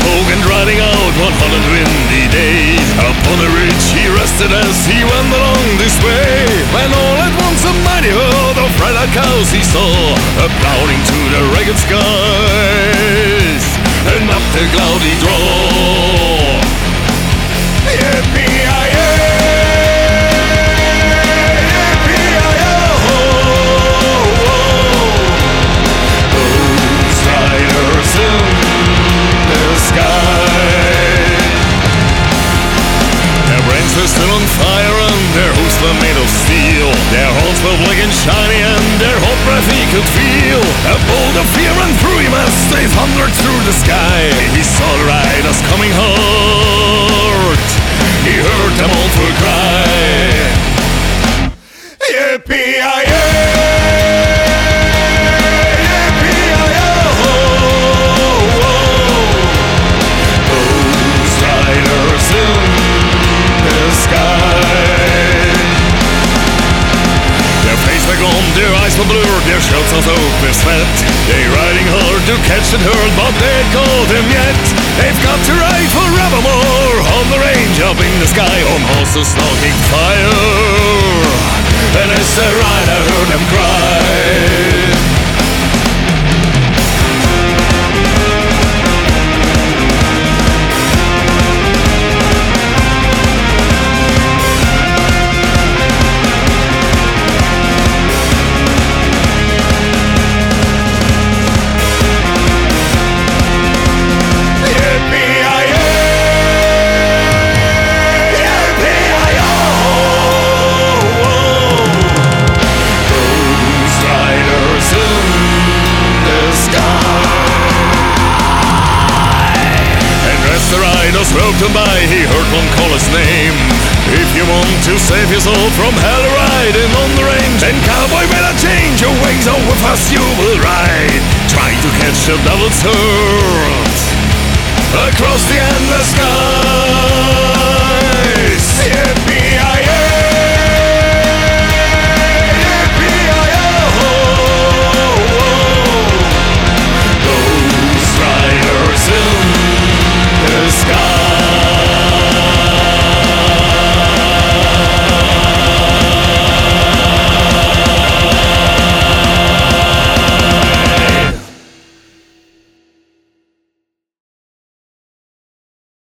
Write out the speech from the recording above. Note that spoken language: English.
Hogan riding out 100 windy days. Upon a ridge he rested as he went along this way, when all at once a mighty herd of red-eyed cows he saw, applauding to the ragged skies, and up the cloudy draw. Yippee-yi-yi, yippee-yi-yo, those riders in the sky. Their brains were still on fire and their hooves were made of steel. Their horns were black and shiny and their hot breath he could feel. A bolt of fear ran through him as they thundered through the sky. He saw the riders coming hard. He heard them all full cry, yippee-yi-yi, yippee-yi-yo, those riders in the sky. Their faces were gone, their eyes were blurred, their shirts are soaked with sweat. They riding hard to catch that herd, but they ain't caught him yet. They've got to ride forevermore on the range up in the sky, on horses snorting fire. And as they ride I heard them cry, roped him by, he heard one call his name. If you want to save your soul from hell riding on the range, then cowboy better change your ways, or with us you will ride, trying to catch the devil's herd across the endless sky.